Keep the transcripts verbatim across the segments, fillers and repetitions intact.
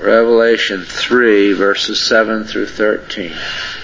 Revelation three, verses seven through thirteen.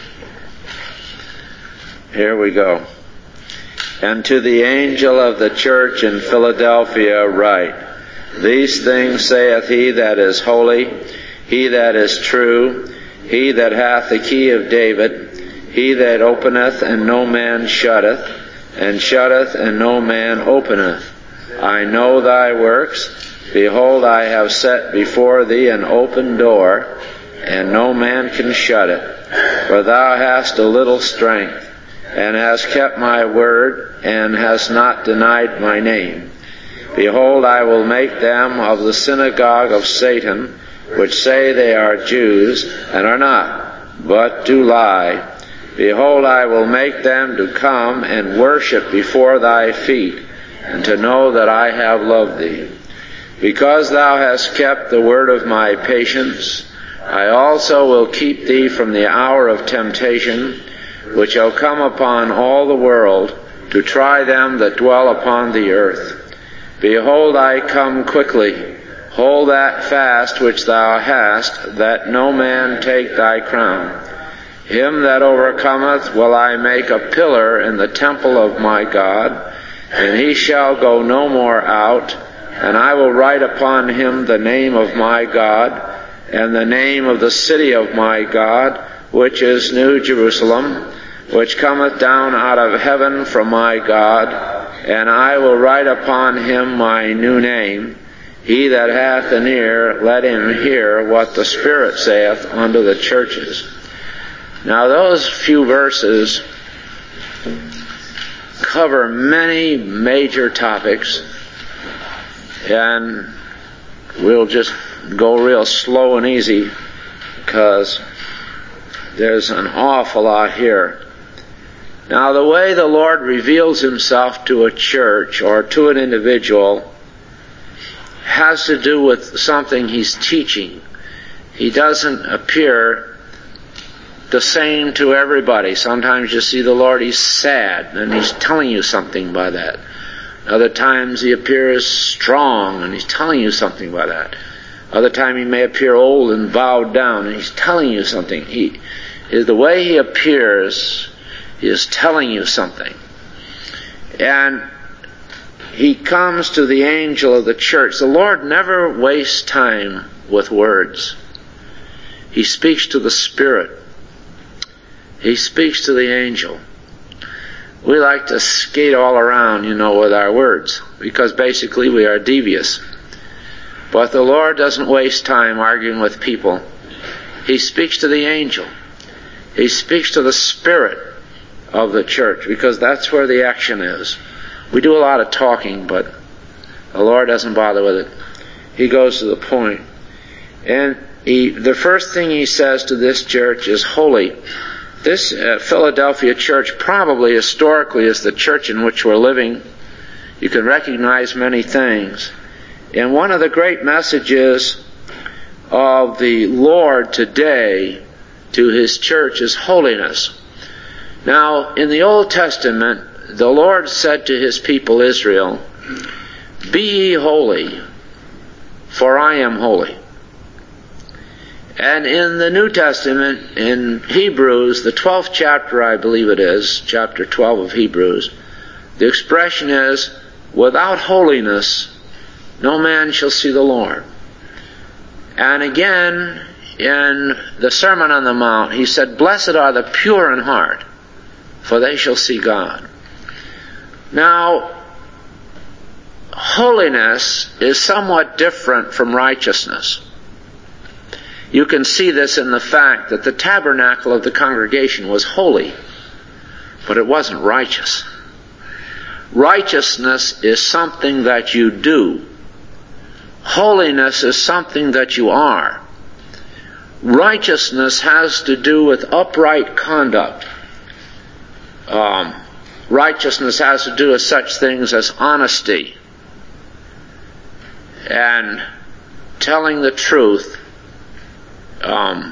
Here we go. And to the angel of the church in Philadelphia write, These things saith he that is holy, he that is true, he that hath the key of David, he that openeth and no man shutteth, and shutteth and no man openeth. I know thy works. Behold, I have set before thee an open door, and no man can shut it. For thou hast a little strength, and hast kept my word, and hast not denied my name. Behold, I will make them of the synagogue of Satan, which say they are Jews, and are not, but do lie. Behold, I will make them to come and worship before thy feet, and to know that I have loved thee. Because thou hast kept the word of my patience, I also will keep thee from the hour of temptation, which shall come upon all the world, to try them that dwell upon the earth. Behold, I come quickly. Hold that fast which thou hast, that no man take thy crown. Him that overcometh will I make a pillar in the temple of my God, and he shall go no more out. And I will write upon him the name of my God, and the name of the city of my God, which is New Jerusalem, which cometh down out of heaven from my God, and I will write upon him my new name. He that hath an ear, let him hear what the Spirit saith unto the churches. Now those few verses cover many major topics, and we'll just go real slow and easy because there's an awful lot here. Now, the way the Lord reveals himself to a church or to an individual has to do with something he's teaching. He doesn't appear the same to everybody. Sometimes you see the Lord, he's sad, and he's telling you something by that. Other times he appears strong, and he's telling you something by that. Other time he may appear old and bowed down, and he's telling you something. He, the way he appears, he is telling you something. And he comes to the angel of the church. The Lord never wastes time with words. He speaks to the Spirit. He speaks to the angel. We like to skate all around, you know, with our words, because basically we are devious. But the Lord doesn't waste time arguing with people. He speaks to the angel. He speaks to the Spirit of the church, because that's where the action is. We do a lot of talking, but the Lord doesn't bother with it. He goes to the point. And he, the first thing he says to this church is holy. This uh, Philadelphia church probably historically is the church in which we're living. You can recognize many things. And one of the great messages of the Lord today to his church is holiness. Now, in the Old Testament, the Lord said to his people Israel, "Be ye holy, for I am holy." And in the New Testament, in Hebrews, the twelfth chapter, I believe it is, chapter twelve of Hebrews, the expression is, "Without holiness, no man shall see the Lord." And again, in the Sermon on the Mount, he said, "Blessed are the pure in heart, for they shall see God." Now, holiness is somewhat different from righteousness. You can see this in the fact that the tabernacle of the congregation was holy, but it wasn't righteous. Righteousness is something that you do. Holiness is something that you are. Righteousness has to do with upright conduct. Um, righteousness has to do with such things as honesty and telling the truth, um,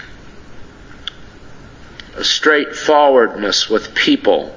straightforwardness with people,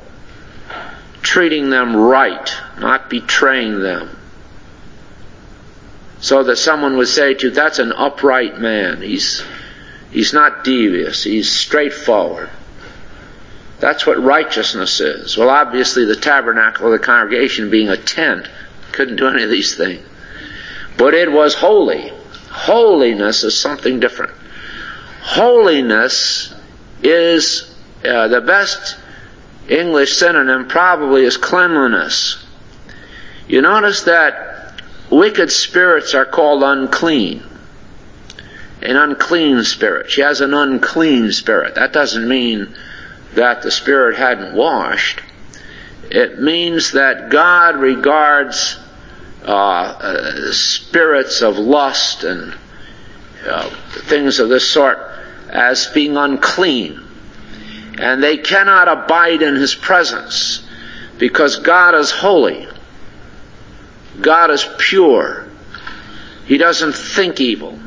treating them right, not betraying them. so that someone would say to you, that's an upright man. He's, he's not devious. He's straightforward. That's what righteousness is. Well, obviously the tabernacle of the congregation, being a tent, couldn't do any of these things. But it was holy. Holiness is something different. Holiness is uh, the best English synonym probably is cleanliness. You notice that wicked spirits are called unclean. An unclean spirit. She has an unclean spirit. That doesn't mean that the spirit hadn't washed. It means that God regards uh, uh, spirits of lust and uh, things of this sort as being unclean. And they cannot abide in His presence because God is holy. God is pure. He doesn't think evil.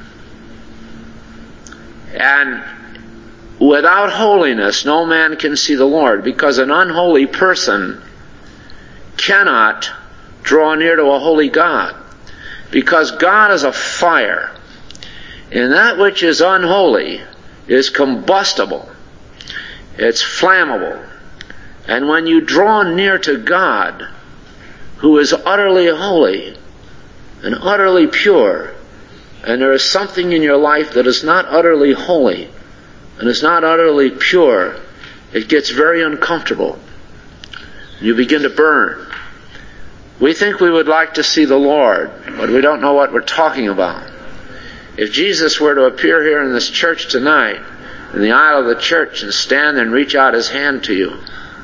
And without holiness, no man can see the Lord, because an unholy person cannot draw near to a holy God, because God is a fire, and that which is unholy is combustible. It's flammable. And when you draw near to God, who is utterly holy and utterly pure, and there is something in your life that is not utterly holy and is not utterly pure, it gets very uncomfortable. You begin to burn. We think we would like to see the Lord, but we don't know what we're talking about. If Jesus were to appear here in this church tonight, in the aisle of the church, and stand there and reach out His hand to you,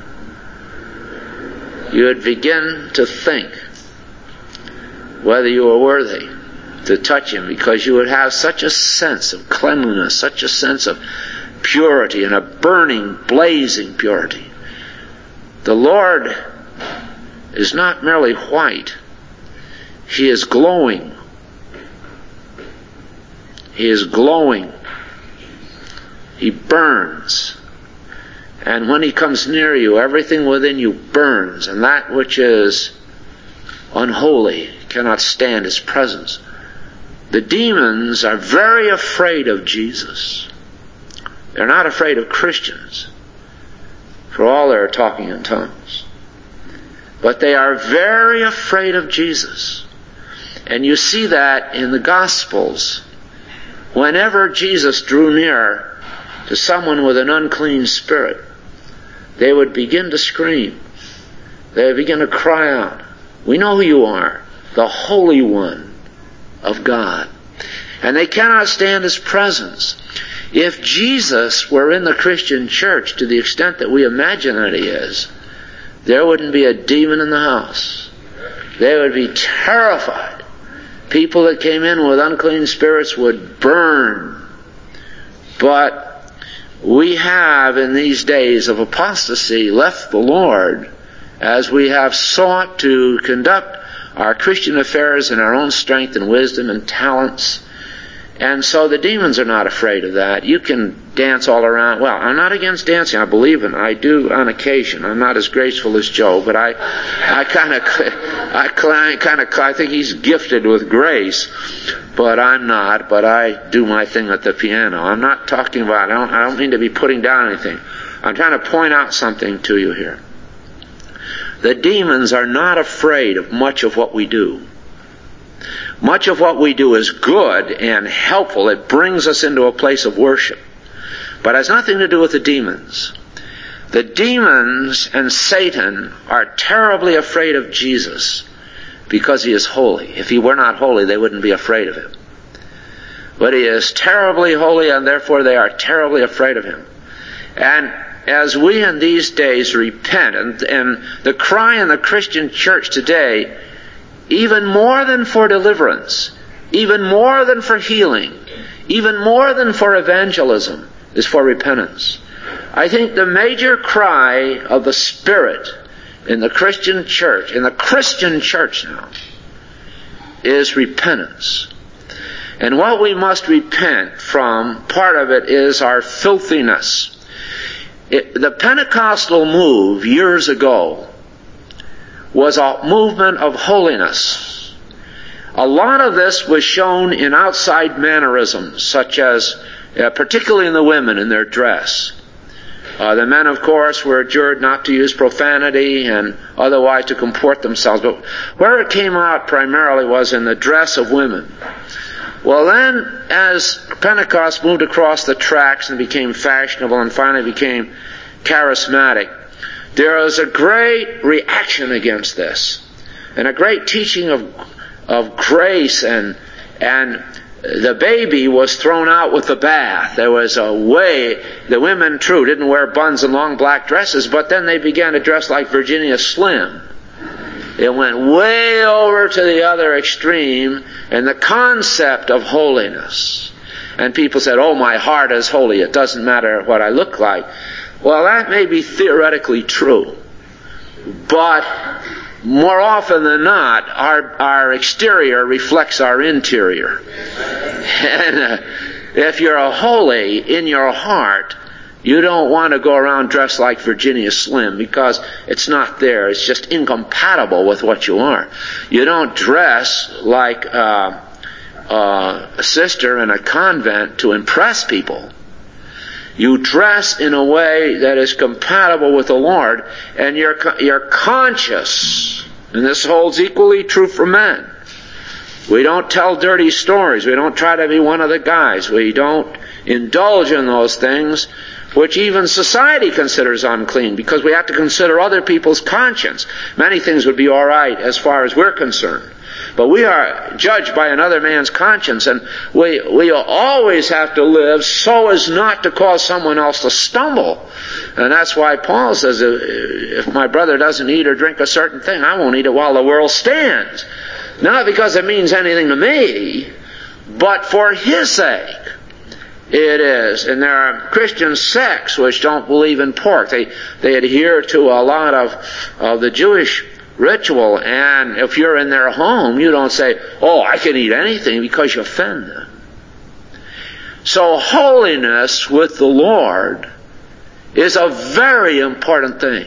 you would begin to think whether you were worthy to touch Him, because you would have such a sense of cleanliness, such a sense of purity, and a burning, blazing purity. The Lord is not merely white. He is glowing. He is glowing. He burns. And when He comes near you, everything within you burns, and that which is unholy cannot stand His presence. The demons are very afraid of Jesus. They're not afraid of Christians, for all their talking in tongues. But they are very afraid of Jesus. And you see that in the Gospels. Whenever Jesus drew near to someone with an unclean spirit, they would begin to scream. They would begin to cry out, "We know who you are, the Holy One of God." And they cannot stand His presence. If Jesus were in the Christian church to the extent that we imagine that He is, there wouldn't be a demon in the house. They would be terrified. People that came in with unclean spirits would burn. But we have, in these days of apostasy, left the Lord, as we have sought to conduct our Christian affairs in our own strength and wisdom and talents. And so the demons are not afraid of that. You can dance all around. Well, I'm not against dancing. I believe in it. I do on occasion. I'm not as graceful as Joe, but I, I kind of, I kind of, I think he's gifted with grace, but I'm not. But I do my thing at the piano. I'm not talking about. I don't, I don't mean to be putting down anything. I'm trying to point out something to you here. The demons are not afraid of much of what we do. Much of what we do is good and helpful. It brings us into a place of worship. But it has nothing to do with the demons. The demons and Satan are terribly afraid of Jesus because He is holy. If He were not holy, they wouldn't be afraid of Him. But He is terribly holy, and therefore they are terribly afraid of Him. And as we in these days repent, and, and the cry in the Christian church today, even more than for deliverance, even more than for healing, even more than for evangelism, is for repentance. I think the major cry of the Spirit in the Christian church, in the Christian church now, is repentance. And what we must repent from, part of it is our filthiness. It, the Pentecostal move years ago was a movement of holiness. A lot of this was shown in outside mannerisms, such as, uh, particularly in the women, in their dress. Uh, the men, of course, were adjured not to use profanity and otherwise to comport themselves. But where it came out primarily was in the dress of women. Well, then, as Pentecost moved across the tracks and became fashionable and finally became charismatic, there was a great reaction against this, and a great teaching of of grace, and and the baby was thrown out with the bath. There was a way, the women, true, didn't wear buns and long black dresses, but then they began to dress like Virginia Slim. It went way over to the other extreme, and the concept of holiness. And people said, oh, my heart is holy, it doesn't matter what I look like. Well, that may be theoretically true, but more often than not, our our exterior reflects our interior. And uh, if you're a holy in your heart, you don't want to go around dressed like Virginia Slim, because it's not there. It's just incompatible with what you are. You don't dress like uh, uh, a sister in a convent to impress people. You dress in a way that is compatible with the Lord, and you're you're conscious. And this holds equally true for men. We don't tell dirty stories. We don't try to be one of the guys. We don't indulge in those things which even society considers unclean, because we have to consider other people's conscience. Many things would be all right as far as we're concerned, but we are judged by another man's conscience, and we we always have to live so as not to cause someone else to stumble. And that's why Paul says, if my brother doesn't eat or drink a certain thing, I won't eat it while the world stands. Not because it means anything to me, but for his sake. It is. And there are Christian sects which don't believe in pork. They they adhere to a lot of, of the Jewish ritual, and if you're in their home, you don't say, oh, I can eat anything, because you offend them. So holiness with the Lord is a very important thing.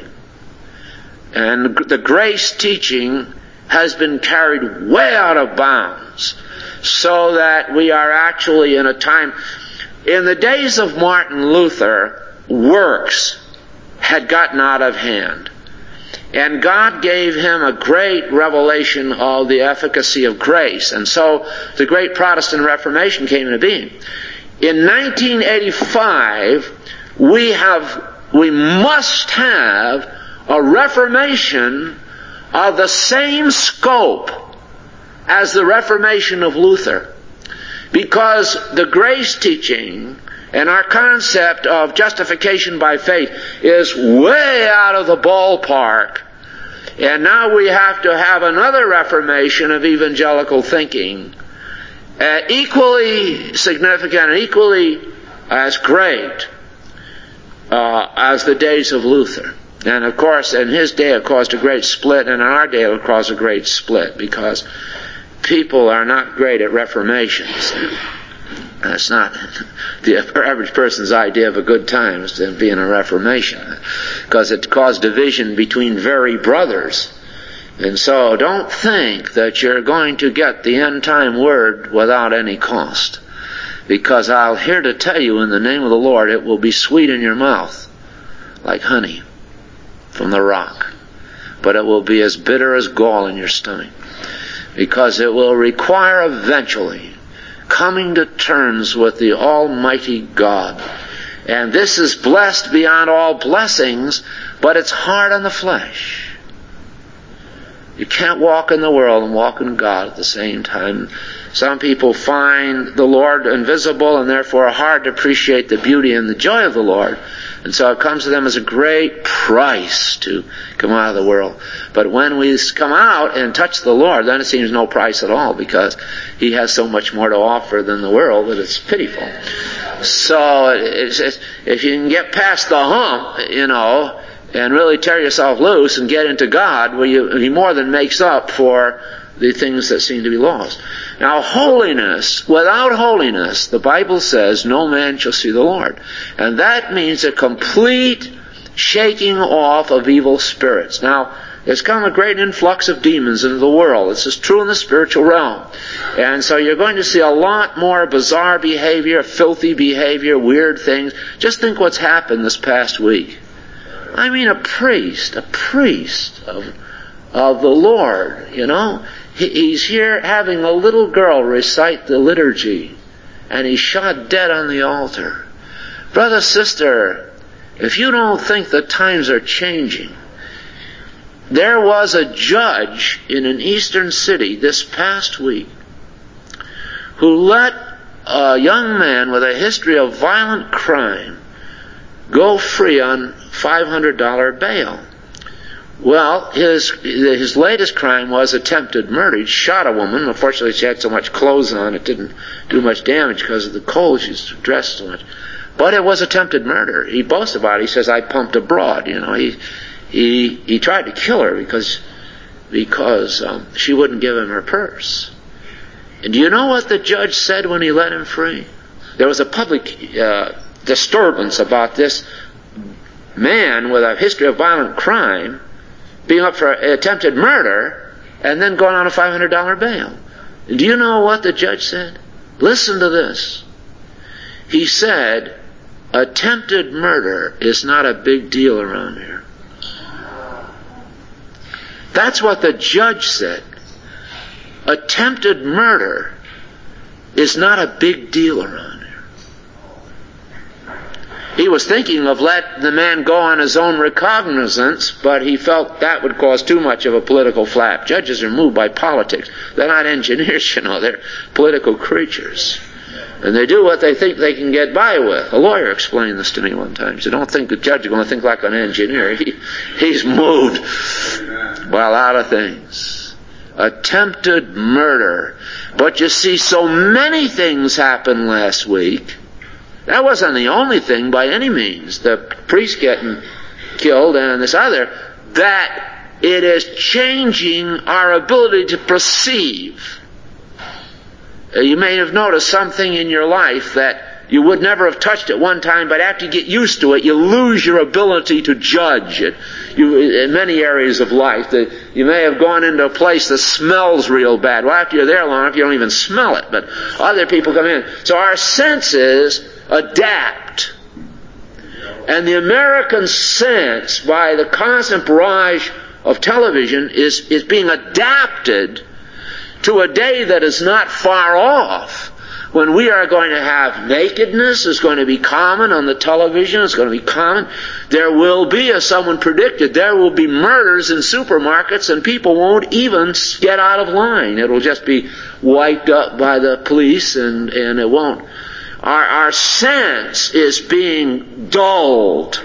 And the grace teaching has been carried way out of bounds, so that we are actually in a time. In the days of Martin Luther, works had gotten out of hand. And God gave him a great revelation of the efficacy of grace. And so the great Protestant Reformation came into being. In nineteen eighty-five, we have, we must have a Reformation of the same scope as the Reformation of Luther. Because the grace teaching and our concept of justification by faith is way out of the ballpark. And now we have to have another reformation of evangelical thinking, uh, equally significant and equally as great uh, as the days of Luther. And of course, in his day it caused a great split, and in our day it will cause a great split, because people are not great at reformations. That's not the average person's idea of a good time, is to be in a reformation, because it caused division between very brothers. And so don't think that you're going to get the end time word without any cost, because I'll here to tell you, in the name of the Lord, it will be sweet in your mouth like honey from the rock, but it will be as bitter as gall in your stomach. Because it will require eventually coming to terms with the Almighty God. And this is blessed beyond all blessings, but it's hard on the flesh. You can't walk in the world and walk in God at the same time. Some people find the Lord invisible and therefore hard to appreciate the beauty and the joy of the Lord. And so it comes to them as a great price to come out of the world. But when we come out and touch the Lord, then it seems no price at all, because He has so much more to offer than the world that it's pitiful. So it's, it's, if you can get past the hump, you know, and really tear yourself loose and get into God, well, you, He more than makes up for the things that seem to be lost. Now, holiness, without holiness, the Bible says, no man shall see the Lord. And that means a complete shaking off of evil spirits. Now, There's come a great influx of demons into the world. This is true in the spiritual realm. And so you're going to see a lot more bizarre behavior, filthy behavior, weird things. Just think what's happened this past week. I mean, a priest, a priest of, of the Lord, you know. He, he's here having a little girl recite the liturgy, and he's shot dead on the altar. Brother, sister, if you don't think the times are changing, there was a judge in an eastern city this past week who let a young man with a history of violent crime go free on five hundred dollars bail. Well, his his latest crime was attempted murder. He shot a woman. Unfortunately, she had so much clothes on, it didn't do much damage because of the cold. She's dressed so much. But it was attempted murder. He boasts about it. He says, I pumped a broad. You know, he he he tried to kill her because because um, she wouldn't give him her purse. And do you know what the judge said when he let him free? There was a public uh, disturbance about this man with a history of violent crime being up for attempted murder and then going on a five hundred dollars bail. And do you know what the judge said? Listen to this. He said, attempted murder is not a big deal around here. That's what the judge said. Attempted murder is not a big deal around here. He was thinking of letting the man go on his own recognizance, but he felt that would cause too much of a political flap. Judges are moved by politics. They're not engineers, you know. They're political creatures. And they do what they think they can get by with. A lawyer explained this to me one time. He said, don't think the judge is going to think like an engineer. He, he's moved by a lot of things. Attempted murder. But you see, so many things happened last week. That wasn't the only thing by any means. The priest getting killed and this other. That it is changing our ability to perceive. You may have noticed something in your life that you would never have touched at one time, but after you get used to it, you lose your ability to judge it. You, in many areas of life, that you may have gone into a place that smells real bad. Well, after you're there long enough, you don't even smell it, but other people come in. So our senses adapt. And the American sense, by the constant barrage of television, is, is being adapted to a day that is not far off, when we are going to have nakedness is going to be common on the television. It's going to be common. There will be, as someone predicted, there will be murders in supermarkets and people won't even get out of line. It'll just be wiped up by the police and, and it won't. Our, our sense is being dulled.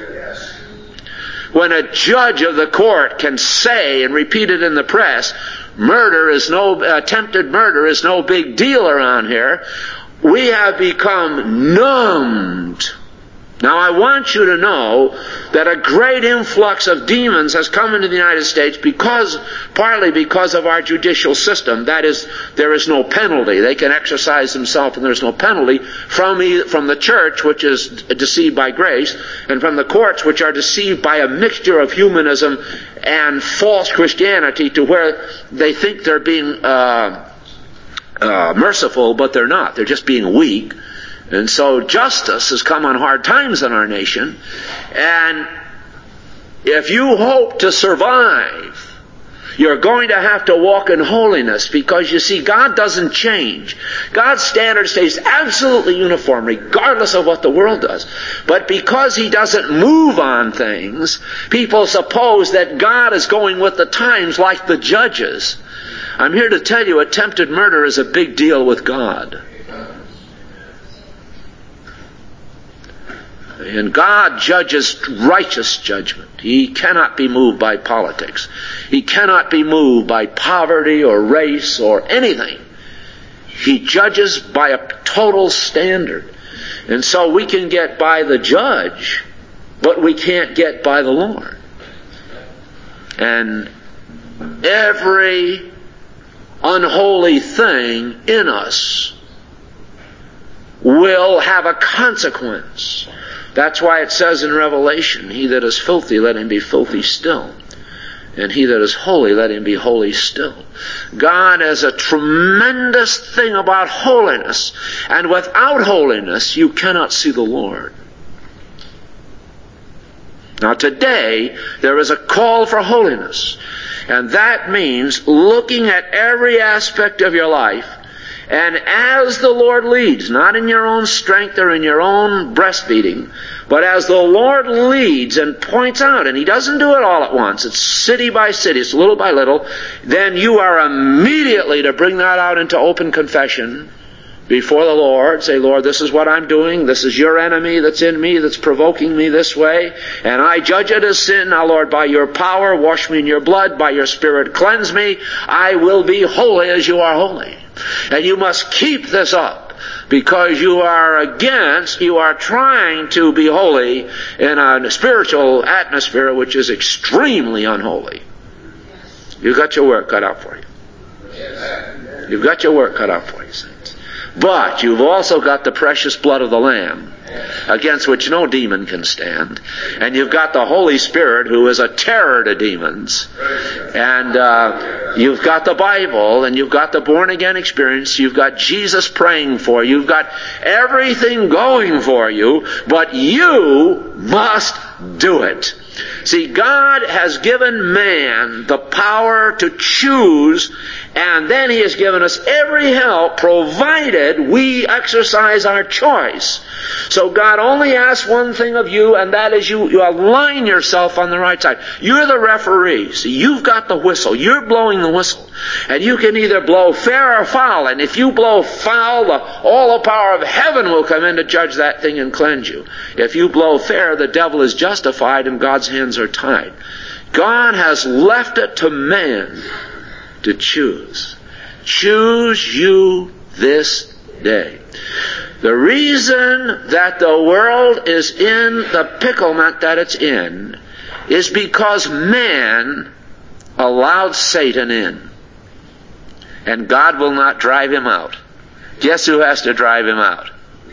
When a judge of the court can say and repeat it in the press, murder is no, attempted murder is no big deal around here, we have become numbed. Now I want you to know that a great influx of demons has come into the United States because, partly because of our judicial system. That is, there is no penalty. They can exercise themselves and there's no penalty from, from the church, which is deceived by grace, and from the courts, which are deceived by a mixture of humanism and false Christianity, to where they think they're being uh, uh, merciful, but they're not. They're just being weak. And so justice has come on hard times in our nation. And if you hope to survive, you're going to have to walk in holiness, because you see, God doesn't change. God's standard stays absolutely uniform regardless of what the world does. But because He doesn't move on things, people suppose that God is going with the times like the judges. I'm here to tell you, attempted murder is a big deal with God. And God judges righteous judgment. He cannot be moved by politics. He cannot be moved by poverty or race or anything. He judges by a total standard. And so we can get by the judge, but we can't get by the Lord. And every unholy thing in us will have a consequence. That's why it says in Revelation, he that is filthy, let him be filthy still. And he that is holy, let him be holy still. God has a tremendous thing about holiness. And without holiness, you cannot see the Lord. Now today, there is a call for holiness. And that means looking at every aspect of your life, and as the Lord leads, not in your own strength or in your own breastbeating, but as the Lord leads and points out, and He doesn't do it all at once, it's city by city, it's little by little, then you are immediately to bring that out into open confession before the Lord. Say, Lord, this is what I'm doing. This is your enemy that's in me, that's provoking me this way. And I judge it as sin. Now, Lord, by your power, wash me in your blood. By your Spirit, cleanse me. I will be holy as you are holy. And you must keep this up, because you are against, you are trying to be holy in a spiritual atmosphere which is extremely unholy. You've got your work cut out for you. You've got your work cut out for you, saints. But you've also got the precious blood of the Lamb, against which no demon can stand. And you've got the Holy Spirit, who is a terror to demons. And uh, you've got the Bible, and you've got the born-again experience. You've got Jesus praying for you. You've got everything going for you, but you must do it. See, God has given man the power to choose, and then He has given us every help provided we exercise our choice. So God only asks one thing of you, and that is you, you align yourself on the right side. You're the referee. See, you've got the whistle. You're blowing the whistle. And you can either blow fair or foul. And if you blow foul, the, all the power of heaven will come in to judge that thing and cleanse you. If you blow fair, the devil is justified and God's hands are tied. God has left it to man to choose. Choose you this day. The reason that the world is in the picklement that it's in is because man allowed Satan in. And God will not drive him out. Guess who has to drive him out?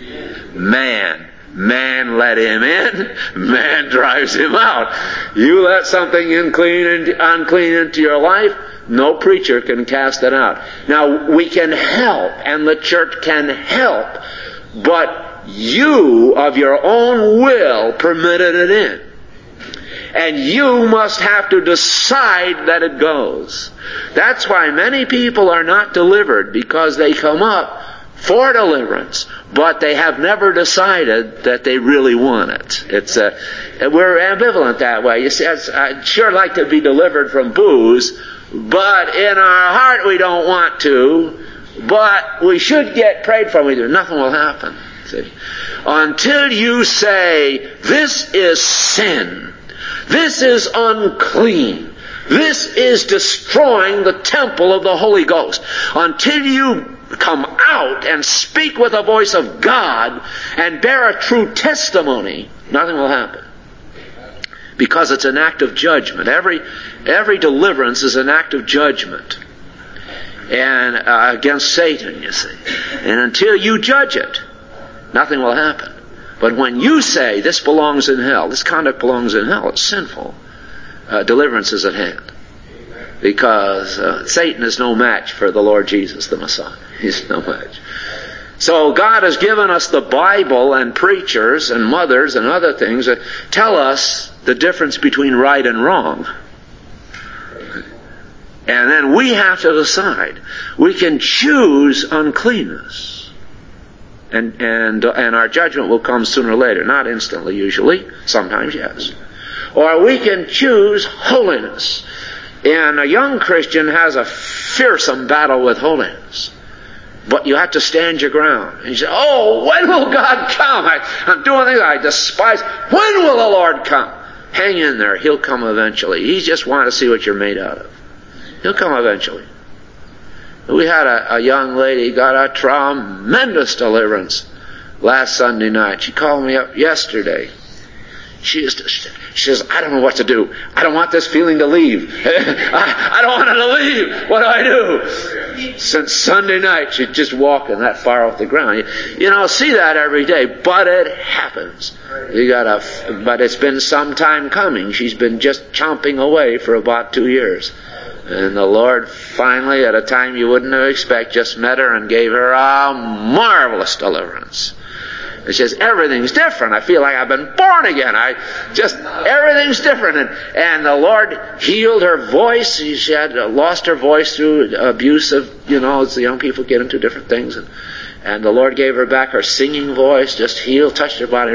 Man. Man let him in. Man drives him out. You let something unclean into your life, no preacher can cast it out. Now, we can help, and the church can help, but you, of your own will, permitted it in. And you must have to decide that it goes. That's why many people are not delivered, because they come up for deliverance, but they have never decided that they really want it. It's a, we're ambivalent that way. You see, I'd sure like to be delivered from booze, but in our heart we don't want to, but we should get prayed for. We do. Nothing will happen. See? Until you say, this is sin. This is unclean. This is destroying the temple of the Holy Ghost. Until you come out and speak with the voice of God and bear a true testimony, nothing will happen. Because it's an act of judgment. Every every deliverance is an act of judgment. And uh, against Satan, you see. And until you judge it, nothing will happen. But when you say, this belongs in hell, this conduct belongs in hell, it's sinful, uh, deliverance is at hand. Because uh, Satan is no match for the Lord Jesus, the Messiah. He's no match. So God has given us the Bible, and preachers and mothers and other things that tell us the difference between right and wrong. And then we have to decide. We can choose uncleanness. And, and, and our judgment will come sooner or later. Not instantly, usually. Sometimes, yes. Or we can choose holiness. And a young Christian has a fearsome battle with holiness. But you have to stand your ground. And you say, oh, when will God come? I, I'm doing things I despise. When will the Lord come? Hang in there. He'll come eventually. He just wants to see what you're made out of. He'll come eventually. We had a, a young lady got a tremendous deliverance last Sunday night. She called me up yesterday. She, is, she says, I don't know what to do. I don't want this feeling to leave. I, I don't want it to leave. What do I do? Since Sunday night, she's just walking that far off the ground. You, you know, see that every day, but it happens. You gotta, but it's been some time coming. She's been just chomping away for about two years. And the Lord finally, at a time you wouldn't have expected, just met her and gave her a marvelous deliverance. It says, everything's different. I feel like I've been born again. I just, everything's different. And, and the Lord healed her voice. She had lost her voice through abuse of, you know, as the young people get into different things. And, and the Lord gave her back her singing voice, just healed, touched her body.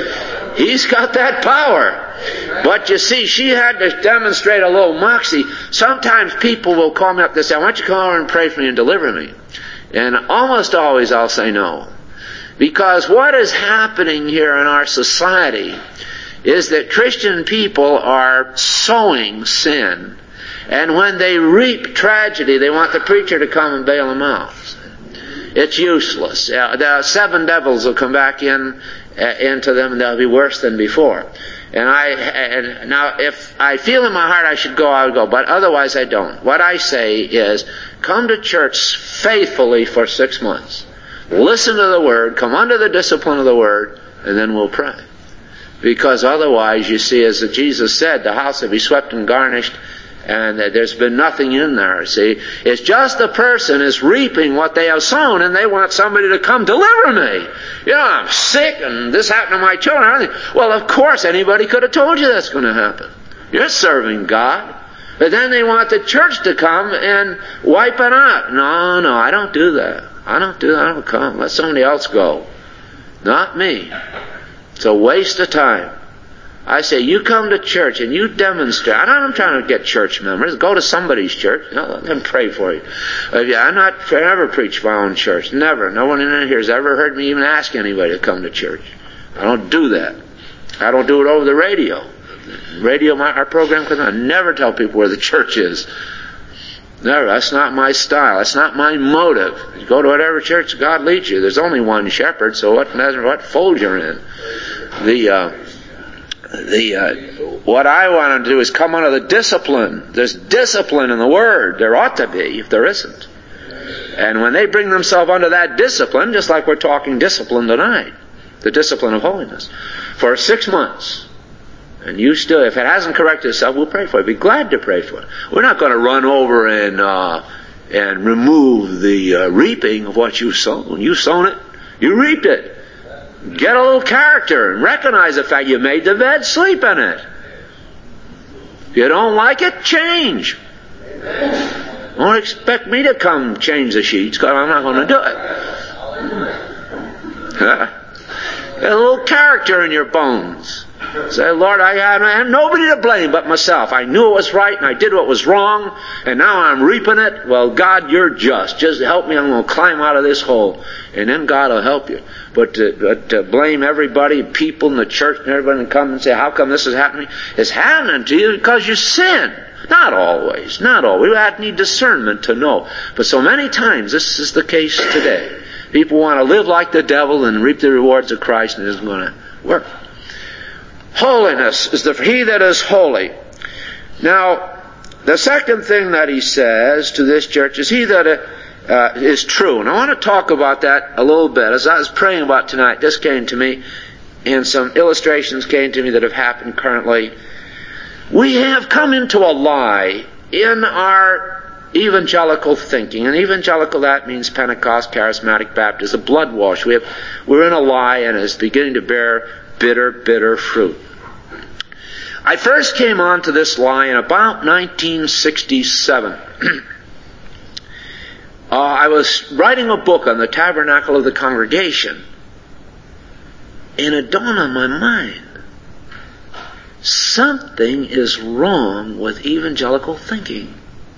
He's got that power. But you see, she had to demonstrate a little moxie. Sometimes people will call me up and say, I want you to come over and pray for me and deliver me. And almost always I'll say no. Because what is happening here in our society is that Christian people are sowing sin. And when they reap tragedy, they want the preacher to come and bail them out. It's useless. The seven devils will come back in uh, into them, and they'll be worse than before. And I and now, if I feel in my heart I should go, I'll go. But otherwise, I don't. What I say is, come to church faithfully for six months. Listen to the Word, come under the discipline of the Word, and then we'll pray. Because otherwise, you see, as Jesus said, the house will be swept and garnished, and there's been nothing in there, see. It's just the person is reaping what they have sown, and they want somebody to come deliver me. You know, I'm sick, and this happened to my children. Well, of course, anybody could have told you that's going to happen. You're serving God. But then they want the church to come and wipe it out. No, no, I don't do that. I don't do that. I don't come. Let somebody else go. Not me. It's a waste of time. I say, you come to church and you demonstrate. I'm not trying to get church members. Go to somebody's church. You know, let them pray for you. Uh, yeah, I'm not, I never preach my own church. Never. No one in here has ever heard me even ask anybody to come to church. I don't do that. I don't do it over the radio. Radio, my, our program, I never tell people where the church is. Never. That's not my style. That's not my motive. You go to whatever church God leads you. There's only one shepherd, so what matter what fold you're in. The uh, the uh, what I want to do is come under the discipline. There's discipline in the Word. There ought to be, if there isn't. And when they bring themselves under that discipline, just like we're talking discipline tonight, the discipline of holiness, for six months. And you still, if it hasn't corrected itself, we'll pray for it. Be glad to pray for it. We're not going to run over and uh, and remove the uh, reaping of what you've sown. You've sown it, you reaped it. Get a little character and recognize the fact you made the bed, sleep in it. If you don't like it, change. Don't expect me to come change the sheets, because I'm not going to do it. Get a little character in your bones. Say, Lord, I have nobody to blame but myself. I knew it was right and I did what was wrong, and now I'm reaping it. Well, God, you're just. Just help me. I'm going to climb out of this hole. And then God will help you. But to, but to blame everybody, people in the church and everybody, and come and say, how come this is happening? It's happening to you because you sin. Not always. Not always. We need discernment to know. But so many times, this is the case today. People want to live like the devil and reap the rewards of Christ, and it isn't going to work. Holiness is the he that is holy. Now, the second thing that he says to this church is he that uh, is true. And I want to talk about that a little bit. As I was praying about tonight, this came to me, and some illustrations came to me that have happened currently. We have come into a lie in our evangelical thinking. And evangelical, that means Pentecost, Charismatic, Baptist, a blood wash. We have, we're in a lie, and it's beginning to bear bitter, bitter fruit. I first came onto this lie in about nineteen sixty-seven. uh, I was writing a book on the tabernacle of the congregation, and it dawned on my mind, something is wrong with evangelical thinking.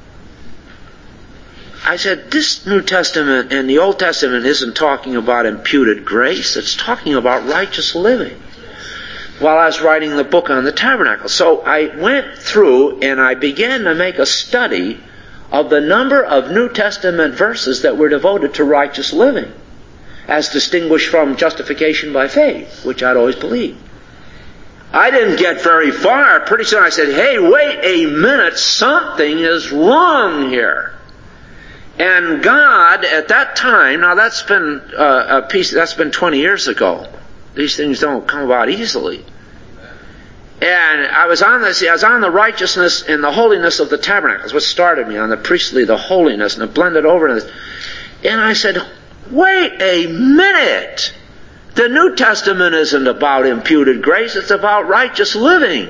I said, this New Testament and the Old Testament isn't talking about imputed grace, it's talking about righteous living. While I was writing the book on the tabernacle. So I went through and I began to make a study of the number of New Testament verses that were devoted to righteous living, as distinguished from justification by faith, which I'd always believed. I didn't get very far. Pretty soon I said, hey, wait a minute, something is wrong here. And God, at that time, now that's been uh, a piece, that's been twenty years ago. These things don't come about easily. And I was on this, I was on the righteousness and the holiness of the tabernacle. That's what started me, on the priestly, the holiness, and it blended over into this. And I said, wait a minute. The New Testament isn't about imputed grace, it's about righteous living.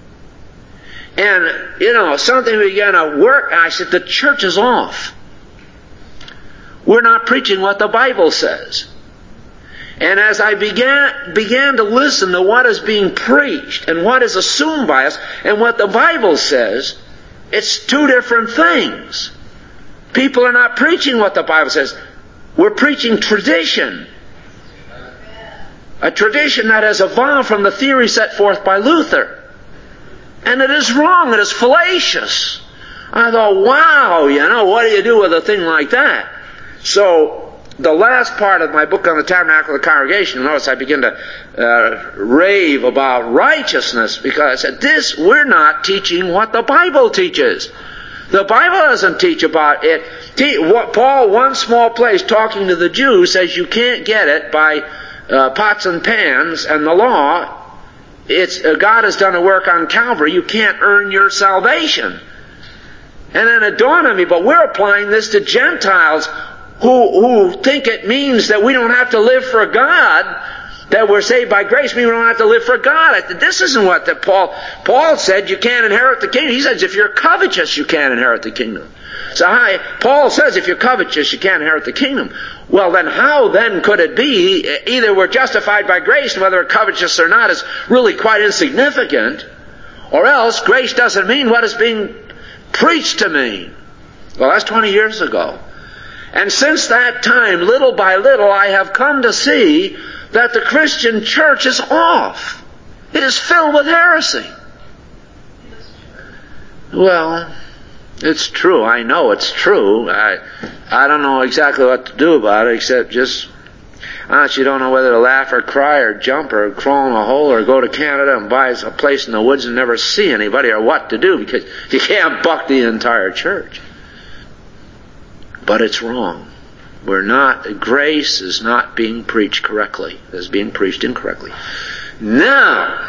And, you know, something began to work, and I said, the church is off. We're not preaching what the Bible says. And as I began began to listen to what is being preached and what is assumed by us and what the Bible says, it's two different things. People are not preaching what the Bible says. We're preaching tradition. A tradition that has evolved from the theory set forth by Luther. And it is wrong. It is fallacious. I thought, wow, you know, what do you do with a thing like that? So, the last part of my book on the tabernacle of the congregation, notice I begin to uh, rave about righteousness, because I said, this, we're not teaching what the Bible teaches. The Bible doesn't teach about it. Paul, one small place, talking to the Jews, says you can't get it by uh, pots and pans and the law. It's uh, God has done a work on Calvary. You can't earn your salvation. And then it dawned on me, but we're applying this to Gentiles who who think it means that we don't have to live for God, that we're saved by grace, we don't have to live for God. I said, this isn't what the Paul Paul said you can't inherit the kingdom. He says if you're covetous, you can't inherit the kingdom. So hi, Paul says if you're covetous, you can't inherit the kingdom. Well, then how then could it be either we're justified by grace, and whether we're covetous or not is really quite insignificant, or else grace doesn't mean what is being preached to me. Well, that's twenty years ago. And since that time, little by little, I have come to see that the Christian church is off. It is filled with heresy. Well, it's true. I know it's true. I I don't know exactly what to do about it, except just, honestly, you don't know whether to laugh or cry or jump or crawl in a hole or go to Canada and buy a place in the woods and never see anybody, or what to do, because you can't buck the entire church. But it's wrong. We're not, grace is not being preached correctly. It's being preached incorrectly. Now,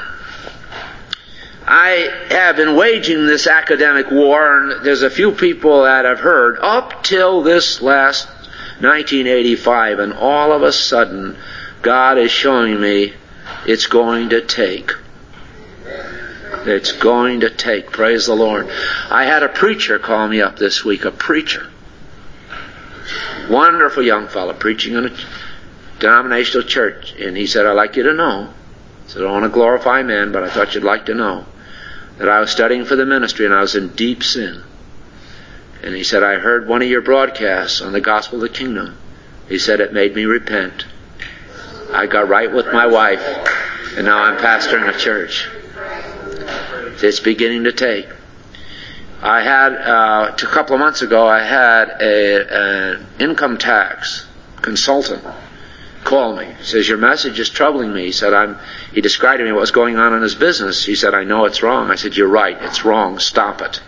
I have been waging this academic war, and there's a few people that have heard up till this last nineteen eighty-five, and all of a sudden, God is showing me it's going to take. It's going to take. Praise the Lord. I had a preacher call me up this week, a preacher. Wonderful young fellow preaching in a denominational church. And he said, I'd like you to know, so I don't want to glorify men, but I thought you'd like to know, that I was studying for the ministry and I was in deep sin. And he said, I heard one of your broadcasts on the gospel of the kingdom. He said, it made me repent. I got right with my wife, and now I'm pastoring a church. It's beginning to take. I had, uh, a couple of months ago, I had a, an income tax consultant call me. He says, your message is troubling me. He said, I'm, he described to me what was going on in his business. He said, I know it's wrong. I said, you're right. It's wrong. Stop it.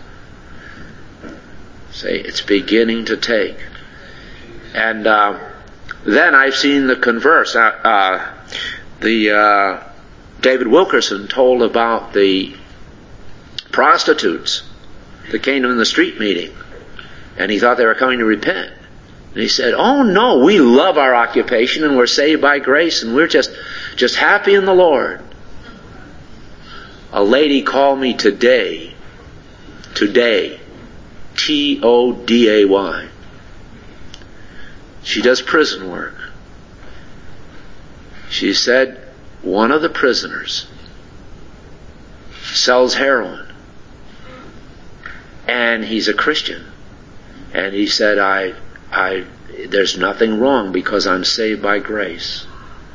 Say, it's beginning to take. And, uh, then I've seen the converse. Uh, uh, the, uh, David Wilkerson told about the prostitutes that came to him in the street meeting, and he thought they were coming to repent. And he said, oh no, we love our occupation and we're saved by grace and we're just, just happy in the Lord. A lady called me today, today, T O D A Y. She does prison work. She said one of the prisoners sells heroin. And he's a Christian. And he said, I, I, there's nothing wrong because I'm saved by grace.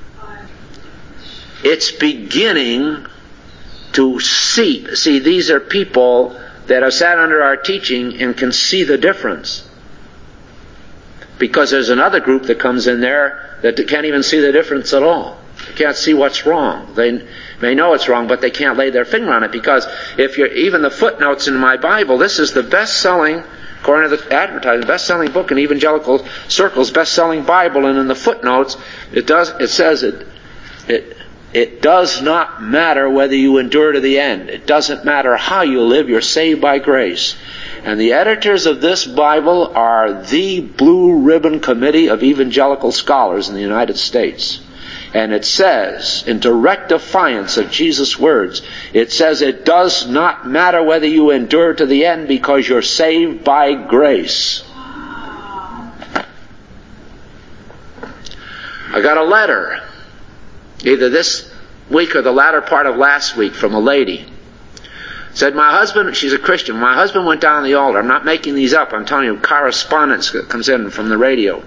It's beginning to seep. See, these are people that have sat under our teaching and can see the difference. Because there's another group that comes in there that can't even see the difference at all. They can't see what's wrong. They may know it's wrong, but they can't lay their finger on it, because if you're, even the footnotes in my Bible, this is the best-selling, according to the advertising, best-selling book in evangelical circles, best-selling Bible, and in the footnotes, it does, it says it, it, it does not matter whether you endure to the end. It doesn't matter how you live, you're saved by grace. And the editors of this Bible are the Blue Ribbon Committee of Evangelical Scholars in the United States. And it says, in direct defiance of Jesus' words, it says it does not matter whether you endure to the end, because you're saved by grace. I got a letter, either this week or the latter part of last week, from a lady. Said, my husband, she's a Christian, my husband went down the altar. I'm not making these up, I'm telling you, correspondence that comes in from the radio.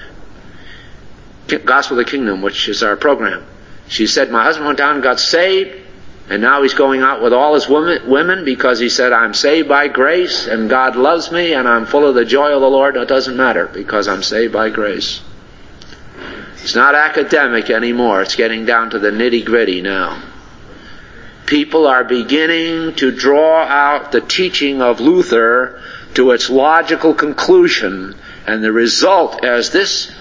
Gospel of the Kingdom, which is our program. She said, my husband went down and got saved, and now he's going out with all his women, women because he said, I'm saved by grace, and God loves me, and I'm full of the joy of the Lord. It doesn't matter, because I'm saved by grace. It's not academic anymore. It's getting down to the nitty-gritty now. People are beginning to draw out the teaching of Luther to its logical conclusion, and the result as this...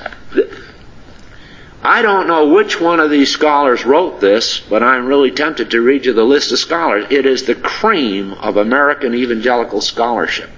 I don't know which one of these scholars wrote this, but I'm really tempted to read you the list of scholars. It is the cream of American evangelical scholarship.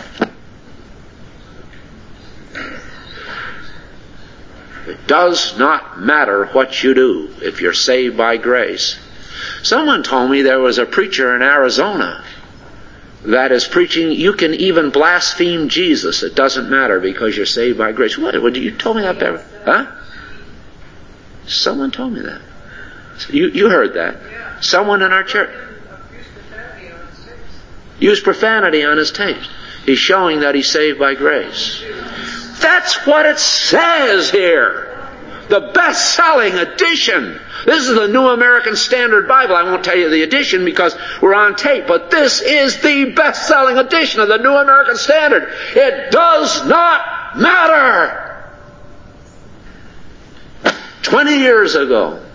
It does not matter what you do if you're saved by grace. Someone told me there was a preacher in Arizona that is preaching, you can even blaspheme Jesus. It doesn't matter because you're saved by grace. What? What you told me that, Barry? Huh? Someone told me that. You you heard that? Yeah. Someone in our church used profanity on his tapes. He's showing that he's saved by grace. That's what it says here. The best-selling edition. This is the New American Standard Bible. I won't tell you the edition because we're on tape, but this is the best-selling edition of the New American Standard. It does not matter. Twenty years ago,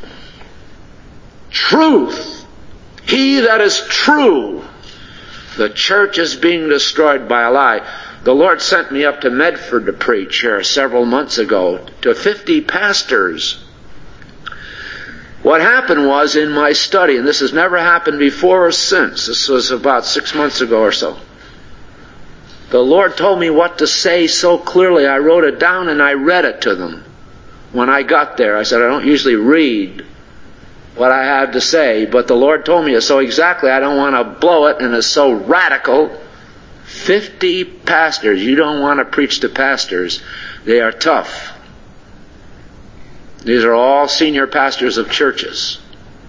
truth, he that is true, the church is being destroyed by a lie. The Lord sent me up to Medford to preach here several months ago to fifty pastors. What happened was, in my study, and this has never happened before or since, this was about six months ago or so, the Lord told me what to say so clearly. I wrote it down and I read it to them. When I got there, I said, I don't usually read what I have to say, but the Lord told me it so exactly, I don't want to blow it, and it's so radical. Fifty pastors. You don't want to preach to pastors. They are tough. These are all senior pastors of churches.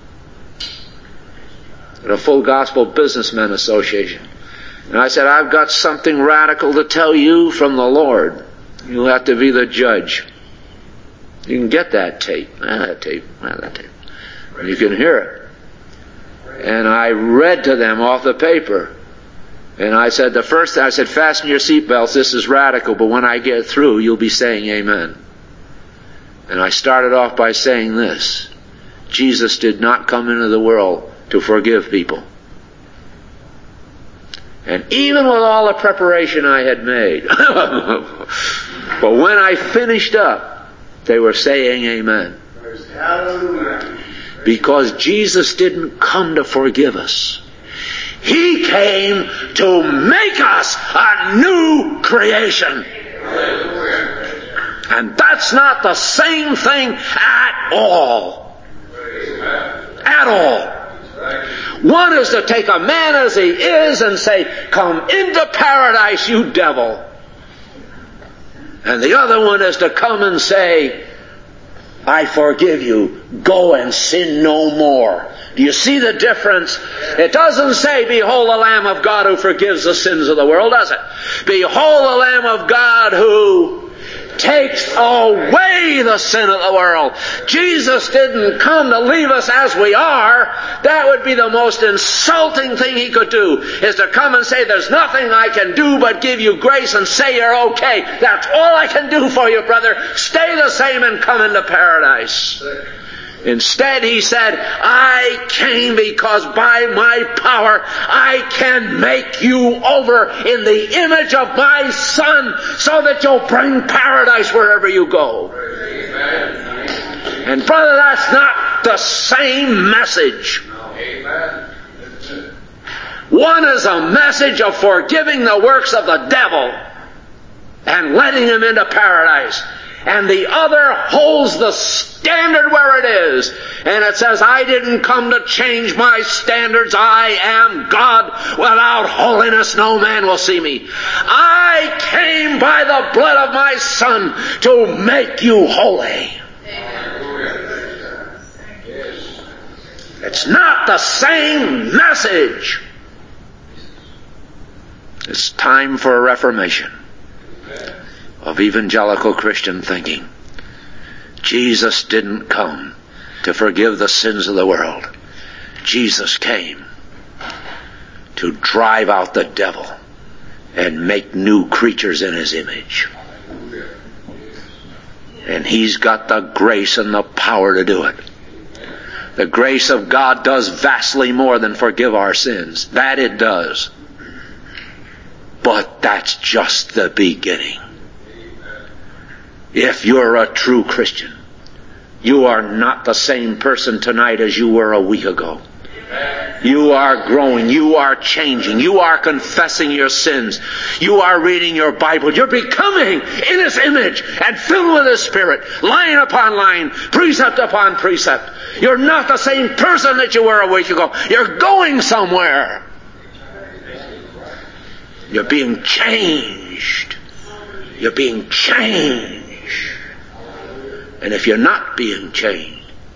The Full Gospel Businessmen Association. And I said, I've got something radical to tell you from the Lord. You'll have to be the judge. You can get that tape. Ah, that tape. Ah, that tape. You can hear it. And I read to them off the paper. And I said, the first, I said, fasten your seatbelts. This is radical, but when I get through, you'll be saying amen. And I started off by saying this. Jesus did not come into the world to forgive people. And even with all the preparation I had made, but when I finished up, they were saying amen. Because Jesus didn't come to forgive us. He came to make us a new creation. And that's not the same thing at all. At all. One is to take a man as he is and say, come into paradise, you devil. And the other one is to come and say, I forgive you. Go and sin no more. Do you see the difference? It doesn't say, behold the Lamb of God who forgives the sins of the world, does it? Behold the Lamb of God who takes away the sin of the world. Jesus didn't come to leave us as we are. That would be the most insulting thing he could do, is to come and say, there's nothing I can do but give you grace and say you're okay. That's all I can do for you, brother. Stay the same and come into paradise. Instead, he said, I came because by my power I can make you over in the image of my Son so that you'll bring paradise wherever you go. Amen. And brother, that's not the same message. Amen. One is a message of forgiving the works of the devil and letting him into paradise. And the other holds the standard where it is. And it says, I didn't come to change my standards. I am God. Without holiness no man will see me. I came by the blood of my Son to make you holy. It's not the same message. It's time for a reformation of evangelical Christian thinking. Jesus didn't come to forgive the sins of the world. Jesus came to drive out the devil and make new creatures in His image. And He's got the grace and the power to do it. The grace of God does vastly more than forgive our sins. That it does. But that's just the beginning. If you're a true Christian, you are not the same person tonight as you were a week ago. You are growing. You are changing. You are confessing your sins. You are reading your Bible. You're becoming in His image and filled with His Spirit, line upon line, precept upon precept. You're not the same person that you were a week ago. You're going somewhere. You're being changed. You're being changed. And if you're not being changed,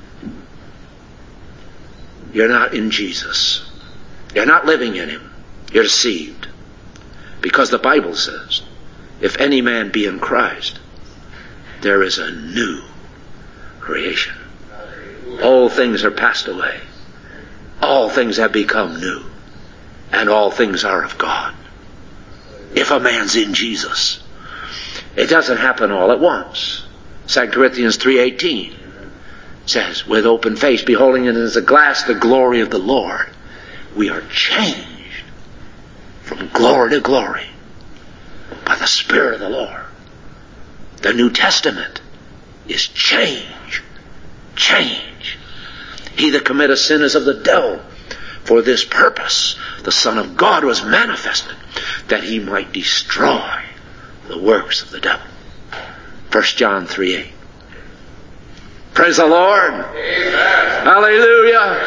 you're not in Jesus. You're not living in Him. You're deceived. Because the Bible says, if any man be in Christ, there is a new creation. All things are passed away. All things have become new. And all things are of God. If a man's in Jesus. It doesn't happen all at once. Second Corinthians three eighteen says, with open face, beholding it as a glass, the glory of the Lord, we are changed from glory to glory by the Spirit of the Lord. The New Testament is change. Change. He that committeth sin is of the devil. For this purpose the Son of God was manifested, that He might destroy the works of the devil. First John three eight. Praise the Lord. Amen. Hallelujah.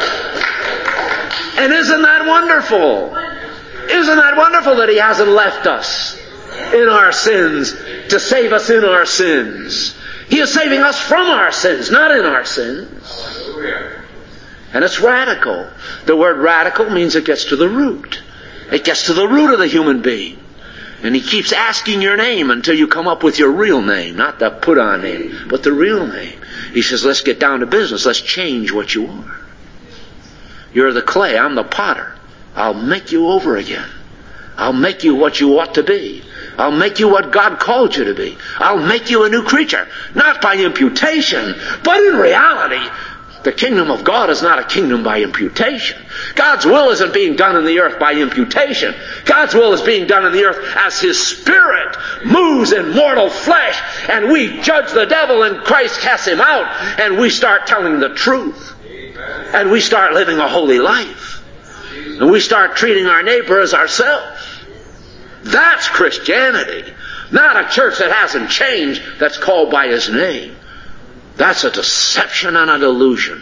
And isn't that wonderful? Isn't that wonderful that He hasn't left us in our sins to save us in our sins? He is saving us from our sins, not in our sins. And it's radical. The word radical means it gets to the root. It gets to the root of the human being. And He keeps asking your name until you come up with your real name. Not the put-on name, but the real name. He says, let's get down to business. Let's change what you are. You're the clay. I'm the potter. I'll make you over again. I'll make you what you ought to be. I'll make you what God called you to be. I'll make you a new creature. Not by imputation, but in reality. The kingdom of God is not a kingdom by imputation. God's will isn't being done in the earth by imputation. God's will is being done in the earth as His Spirit moves in mortal flesh, and we judge the devil and Christ casts him out, and we start telling the truth. And we start living a holy life. And we start treating our neighbor as ourselves. That's Christianity. Not a church that hasn't changed, that's called by His name. That's a deception and a delusion.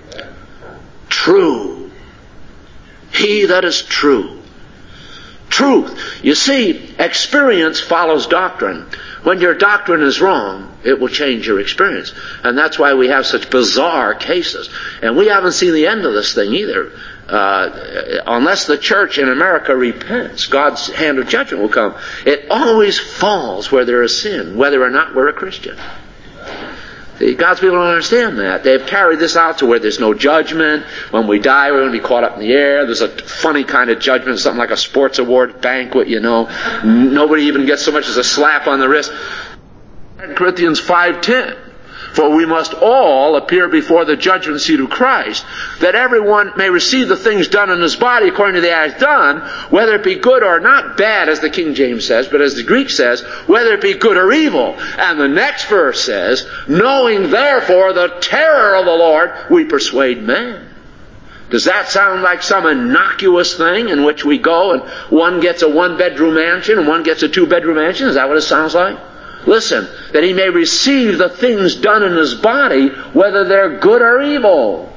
True. He that is true. Truth. You see, experience follows doctrine. When your doctrine is wrong, it will change your experience. And that's why we have such bizarre cases. And we haven't seen the end of this thing either. Uh, unless the church in America repents, God's hand of judgment will come. It always falls where there is sin, whether or not we're a Christian. See, God's people don't understand that. They've carried this out to where there's no judgment. When we die, we're going to be caught up in the air. There's a funny kind of judgment, something like a sports award banquet, you know. Nobody even gets so much as a slap on the wrist. Corinthians five ten. For we must all appear before the judgment seat of Christ, that everyone may receive the things done in his body according to the act done, whether it be good or not bad, as the King James says, but as the Greek says, whether it be good or evil. And the next verse says, knowing therefore the terror of the Lord, we persuade men. Does that sound like some innocuous thing in which we go and one gets a one-bedroom mansion and one gets a two-bedroom mansion? Is that what it sounds like? Listen, that he may receive the things done in his body, whether they're good or evil.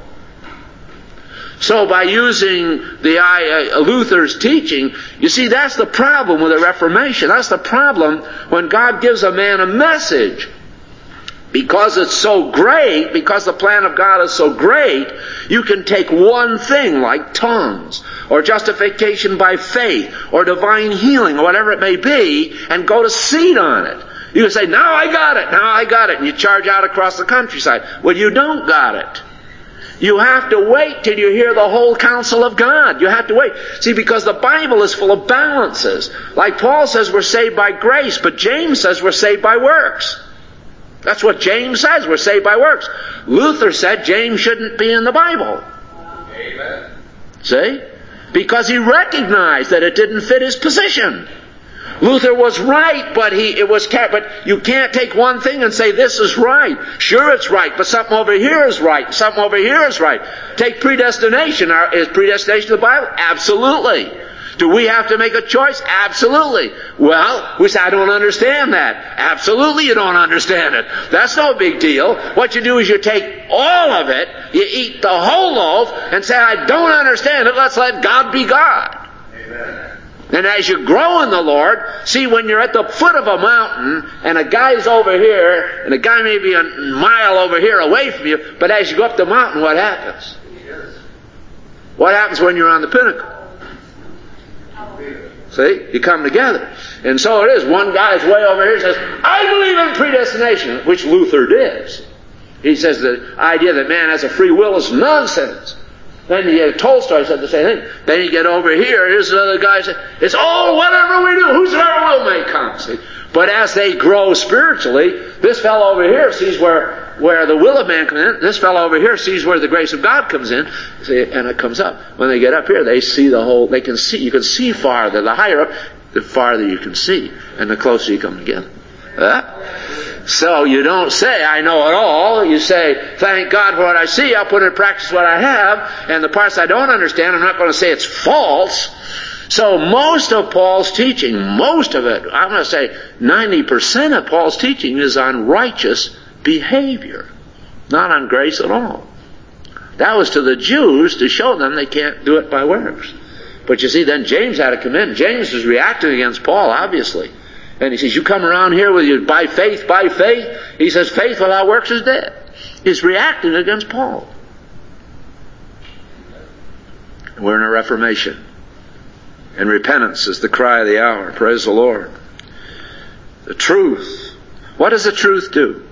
So by using the uh, Luther's teaching, you see, that's the problem with the Reformation. That's the problem when God gives a man a message. Because it's so great, because the plan of God is so great, you can take one thing like tongues, or justification by faith, or divine healing, or whatever it may be, and go to seed on it. You can say, now I got it, now I got it, and you charge out across the countryside. Well, you don't got it. You have to wait till you hear the whole counsel of God. You have to wait. See, because the Bible is full of balances. Like Paul says we're saved by grace, but James says we're saved by works. That's what James says, we're saved by works. Luther said James shouldn't be in the Bible. Amen. See? Because he recognized that it didn't fit his position. Luther was right, but he it was but you can't take one thing and say this is right. Sure, it's right, but something over here is right. Something over here is right. Take predestination. Is predestination the Bible? Absolutely. Do we have to make a choice? Absolutely. Well, we say, I don't understand that. Absolutely you don't understand it. That's no big deal. What you do is you take all of it, you eat the whole loaf, and say, I don't understand it. Let's let God be God. Amen. And as you grow in the Lord, see, when you're at the foot of a mountain, and a guy's over here, and a guy may be a mile over here away from you, but as you go up the mountain, what happens? What happens when you're on the pinnacle? See? You come together. And so it is. One guy's way over here says, I believe in predestination, which Luther did. He says the idea that man has a free will is nonsense. Then you get Tolstoy said the same thing. Then you get over here, here's another guy saying, it's all whatever we do, whosoever will may come. See? But as they grow spiritually, this fellow over here sees where, where the will of man comes in. This fellow over here sees where the grace of God comes in. See, and it comes up. When they get up here, they see the whole, they can see, you can see farther. The higher up, the farther you can see. And the closer you come together. Huh? So you don't say, I know it all. You say, thank God for what I see. I'll put into practice what I have. And the parts I don't understand, I'm not going to say it's false. So most of Paul's teaching, most of it, I'm going to say ninety percent of Paul's teaching is on righteous behavior, not on grace at all. That was to the Jews to show them they can't do it by works. But you see, then James had to come in. James was reacting against Paul, obviously. And he says, you come around here with you by faith, by faith. He says, faith without works is dead. He's reacting against Paul. We're in a Reformation. And repentance is the cry of the hour. Praise the Lord. The truth. What does the truth do?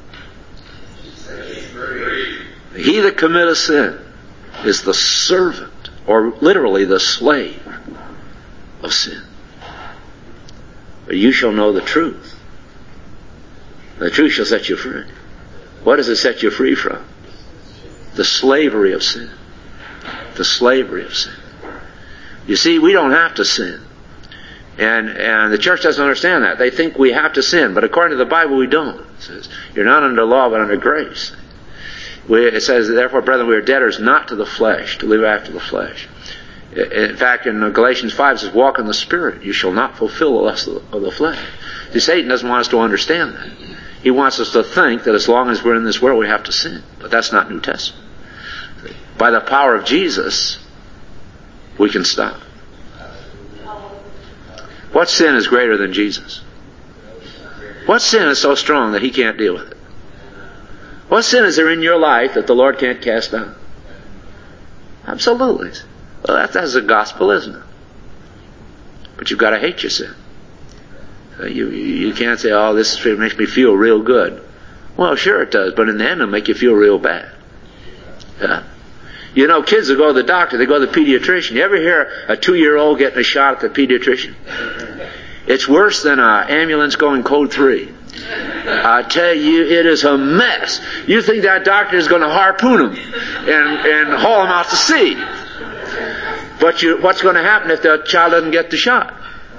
He that committeth sin is the servant, or literally the slave of sin. But you shall know the truth. The truth shall set you free. What does it set you free from? The slavery of sin. The slavery of sin. You see, we don't have to sin. And and the church doesn't understand that. They think we have to sin. But according to the Bible, we don't. It says, you're not under law, but under grace. We, it says, therefore, brethren, we are debtors not to the flesh, to live after the flesh. In fact, in Galatians five, it says, walk in the Spirit. You shall not fulfill the lust of the flesh. See, Satan doesn't want us to understand that. He wants us to think that as long as we're in this world, we have to sin. But that's not New Testament. By the power of Jesus, we can stop. What sin is greater than Jesus? What sin is so strong that He can't deal with it? What sin is there in your life that the Lord can't cast out? Absolutely. Well, that, that's the gospel, isn't it? But you've got to hate your sin. You, you can't say, oh, this makes me feel real good. Well, sure it does, but in the end it'll make you feel real bad. Yeah. You know, kids will go to the doctor, they go to the pediatrician. You ever hear a two-year-old getting a shot at the pediatrician? It's worse than an ambulance going code three. I tell you, it is a mess. You think that doctor is going to harpoon him and, and haul him out to sea. But you, what's going to happen if the child doesn't get the shot?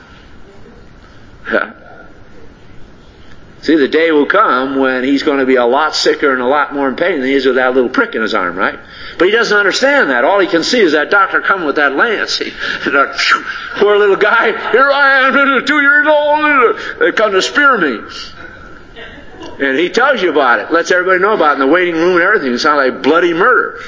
Huh? See, the day will come when he's going to be a lot sicker and a lot more in pain than he is with that little prick in his arm, right? But he doesn't understand that. All he can see is that doctor coming with that lance. He, that, poor little guy, here I am, two years old, they come to spear me. And he tells you about it, lets everybody know about it in the waiting room and everything. It sounds like bloody murder.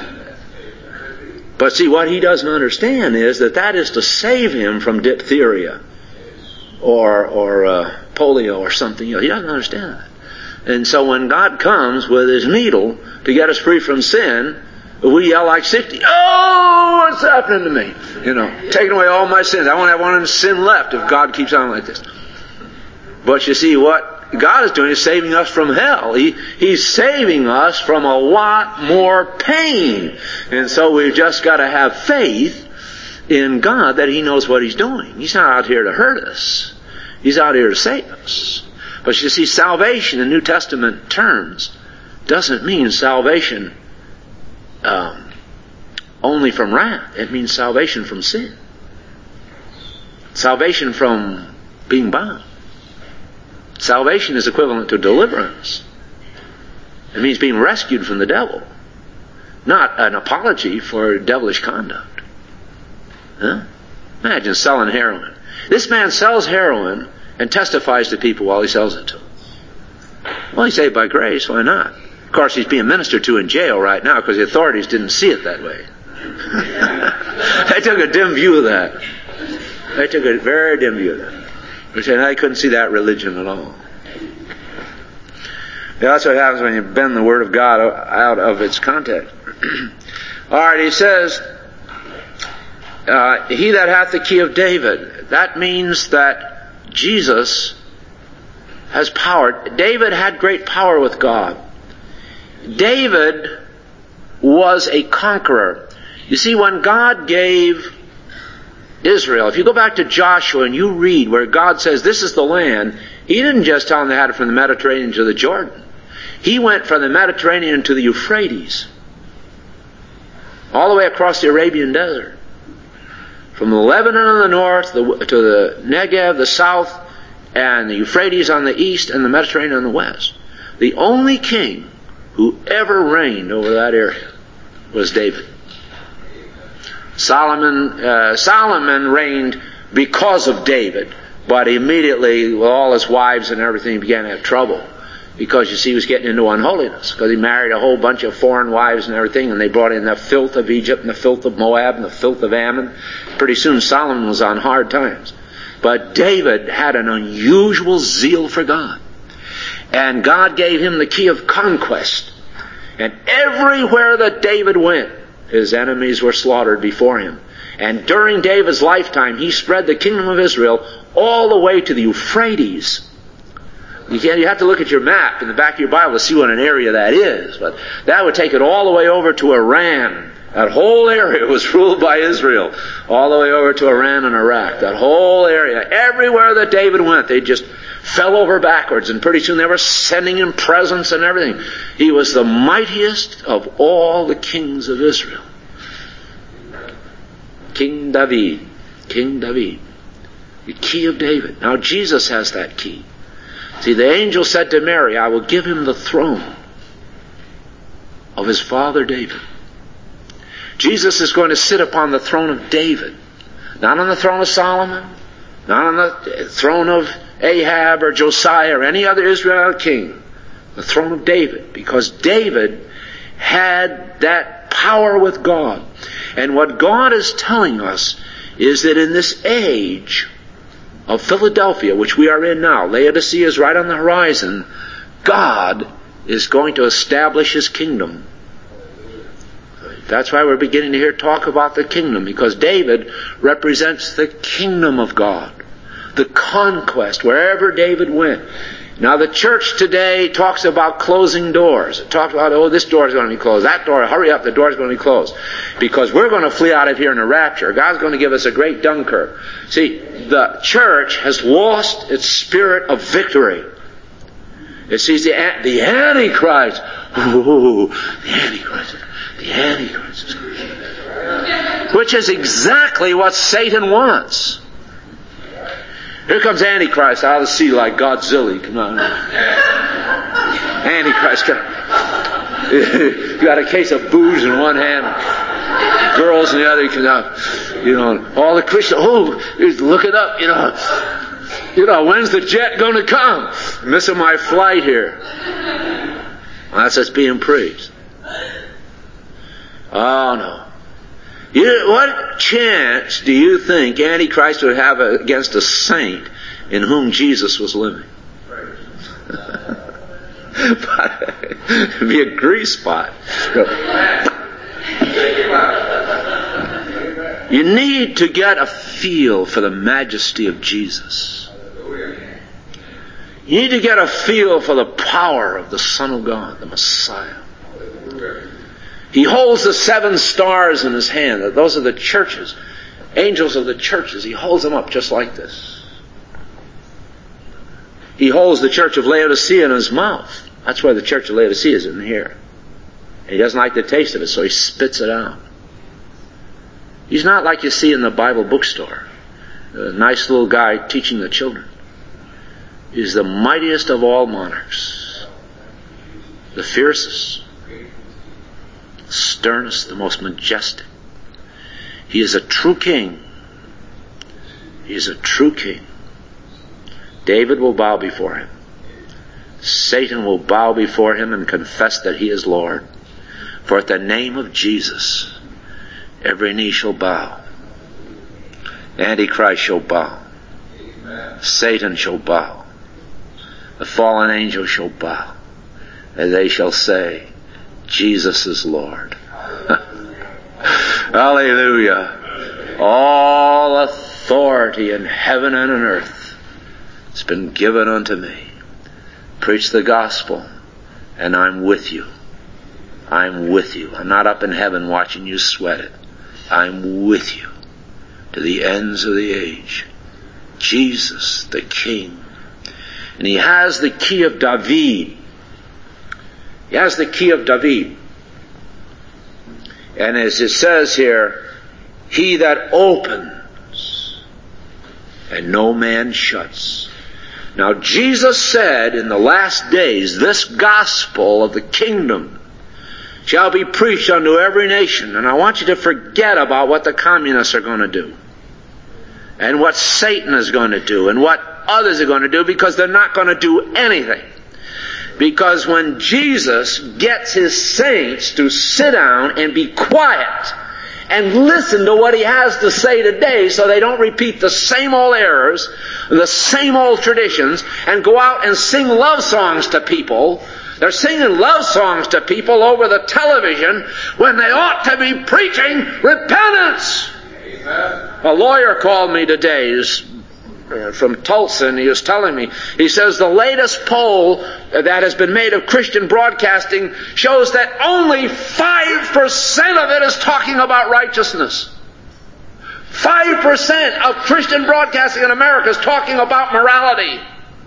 But see, what he doesn't understand is that that is to save him from diphtheria or or uh, polio or something. You know, he doesn't understand that. And so when God comes with His needle to get us free from sin, we yell like sixty, oh, what's happening to me? You know, taking away all my sins. I won't have one sin left if God keeps on like this. But you see, what God is doing is saving us from hell. He, he's saving us from a lot more pain. And so we've just got to have faith in God that He knows what He's doing. He's not out here to hurt us. He's out here to save us. But you see, salvation in New Testament terms doesn't mean salvation um, only from wrath. It means salvation from sin. Salvation from being bound. Salvation is equivalent to deliverance. It means being rescued from the devil. Not an apology for devilish conduct. Huh? Imagine selling heroin. This man sells heroin and testifies to people while he sells it to them. Well, he's saved by grace. Why not? Of course, he's being ministered to in jail right now because the authorities didn't see it that way. They took a dim view of that. They took a very dim view of that. They said, I couldn't see that religion at all. Yeah, that's what happens when you bend the Word of God out of its context. All right, he says, uh, he that hath the key of David. That means that Jesus has power. David had great power with God. David was a conqueror. You see, when God gave Israel, if you go back to Joshua and you read where God says this is the land, He didn't just tell them they had it from the Mediterranean to the Jordan. He went from the Mediterranean to the Euphrates, all the way across the Arabian desert, from the Lebanon on the north to the Negev, the south, and the Euphrates on the east, and the Mediterranean on the west. The only king who ever reigned over that area was David. Solomon, uh, Solomon reigned because of David, but immediately, with all his wives and everything, he began to have trouble. Because, you see, he was getting into unholiness. Because he married a whole bunch of foreign wives and everything, and they brought in the filth of Egypt and the filth of Moab and the filth of Ammon. Pretty soon Solomon was on hard times. But David had an unusual zeal for God. And God gave him the key of conquest. And everywhere that David went, his enemies were slaughtered before him. And during David's lifetime, he spread the kingdom of Israel all the way to the Euphrates. You can't, you have to look at your map in the back of your Bible to see what an area that is. But that would take it all the way over to Iran. That whole area was ruled by Israel. All the way over to Iran and Iraq. That whole area. Everywhere that David went, they just fell over backwards. And pretty soon they were sending him presents and everything. He was the mightiest of all the kings of Israel. King David. King David. The key of David. Now Jesus has that key. See, the angel said to Mary, I will give him the throne of his father David. Jesus is going to sit upon the throne of David. Not on the throne of Solomon. Not on the throne of Ahab or Josiah or any other Israelite king. The throne of David. Because David had that power with God. And what God is telling us is that in this age of Philadelphia, which we are in now, Laodicea is right on the horizon, God is going to establish His kingdom. That's why we're beginning to hear talk about the kingdom, because David represents the kingdom of God, the conquest, wherever David went. Now the church today talks about closing doors. It talks about, oh, this door is going to be closed. That door, hurry up, the door is going to be closed. Because we're going to flee out of here in a rapture. God's going to give us a great Dunkirk. See, the church has lost its spirit of victory. It sees the, the Antichrist. Ooh, the Antichrist. The Antichrist is coming. Which is exactly what Satan wants. Here comes Antichrist out of the sea like Godzilla. Come on. Antichrist. You got a case of booze in one hand, girls in the other. You can, uh, you know, all the Christians. Oh, he's looking up. You know, you know, when's the jet going to come? I'm missing my flight here. Well, that's what's being preached. Oh no. You, what chance do you think Antichrist would have against a saint in whom Jesus was living? It'd be a grease spot. You need to get a feel for the majesty of Jesus. You need to get a feel for the power of the Son of God, the Messiah. He holds the seven stars in his hand. Those are the churches, angels of the churches. He holds them up just like this. He holds the church of Laodicea in his mouth. That's why the church of Laodicea is in here. He doesn't like the taste of it, so he spits it out. He's not like you see in the Bible bookstore. A nice little guy teaching the children. He's the mightiest of all monarchs. The fiercest. Sternest, the most majestic. He is a true king. He is a true king. David will bow before him. Satan will bow before him and confess that he is Lord. For at the name of Jesus, every knee shall bow. Antichrist shall bow. Amen. Satan shall bow. The fallen angel shall bow. And they shall say, Jesus is Lord. Hallelujah. All authority in heaven and on earth has been given unto me. Preach the gospel, and I'm with you. I'm with you. I'm not up in heaven watching you sweat it. I'm with you to the ends of the age. Jesus, the King. And he has the key of David. He has the key of David. And as it says here, he that opens and no man shuts. Now Jesus said in the last days, this gospel of the kingdom shall be preached unto every nation. And I want you to forget about what the communists are going to do. And what Satan is going to do. And what others are going to do. Because they're not going to do anything. Because when Jesus gets his saints to sit down and be quiet and listen to what he has to say today so they don't repeat the same old errors, the same old traditions, and go out and sing love songs to people. They're singing love songs to people over the television when they ought to be preaching repentance. Amen. A lawyer called me today. He's from Tulsa, and he was telling me, he says the latest poll that has been made of Christian broadcasting shows that only five percent of it is talking about righteousness. five percent of Christian broadcasting in America is talking about morality.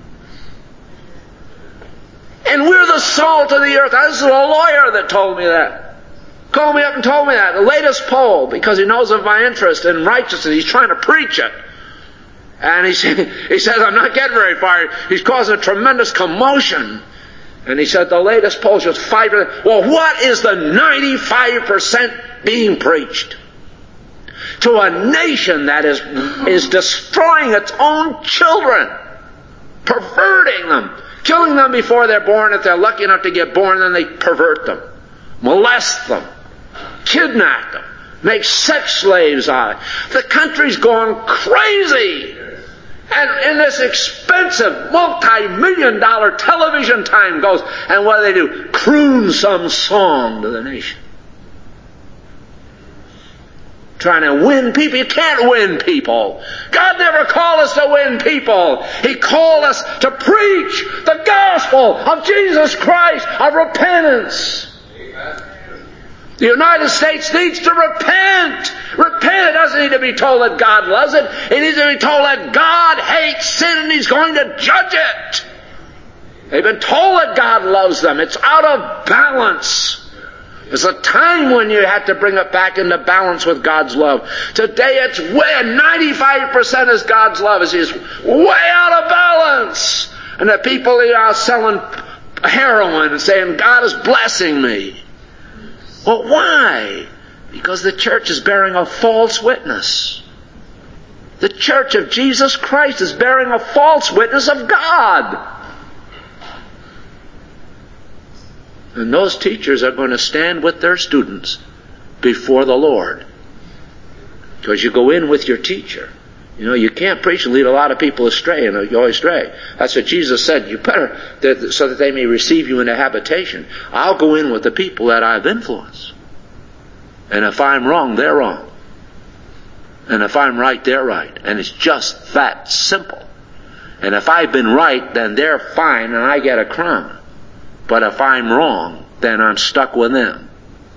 And we're the salt of the earth. This is a lawyer that told me that. Called me up and told me that. The latest poll, because he knows of my interest in righteousness. He's trying to preach it. And he, he says, I'm not getting very far. He's causing a tremendous commotion. And he said, the latest poll shows five percent. Well, what is the ninety-five percent being preached? To a nation that is, is destroying its own children. Perverting them. Killing them before they're born. If they're lucky enough to get born, then they pervert them. Molest them. Kidnap them. Make sex slaves out of it. The country's gone crazy. And in this expensive, multi-million dollar television time goes, and what do they do? Croon some song to the nation. Trying to win people. You can't win people. God never called us to win people. He called us to preach the gospel of Jesus Christ, of repentance. Amen. The United States needs to repent. Repent. It doesn't need to be told that God loves it. It needs to be told that God hates sin and He's going to judge it. They've been told that God loves them. It's out of balance. There's a time when you have to bring it back into balance with God's love. Today it's way, ninety-five percent is God's love. It's just way out of balance. And the people are selling heroin and saying, God is blessing me. Well, why? Because the church is bearing a false witness. The church of Jesus Christ is bearing a false witness of God. And those teachers are going to stand with their students before the Lord. Because you go in with your teacher. You know, you can't preach and lead a lot of people astray, and you always stray. That's what Jesus said. You better, so that they may receive you into habitation. I'll go in with the people that I've influenced. And if I'm wrong, they're wrong. And if I'm right, they're right. And it's just that simple. And if I've been right, then they're fine and I get a crown. But if I'm wrong, then I'm stuck with them.